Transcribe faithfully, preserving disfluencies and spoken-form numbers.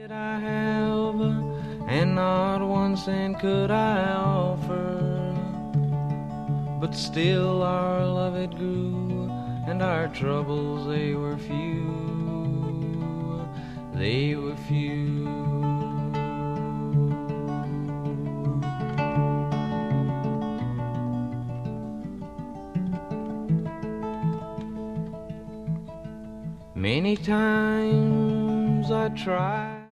Did I have, and not one cent could I offer, but still our love it grew, and our troubles they were few, they were few. Many times I tried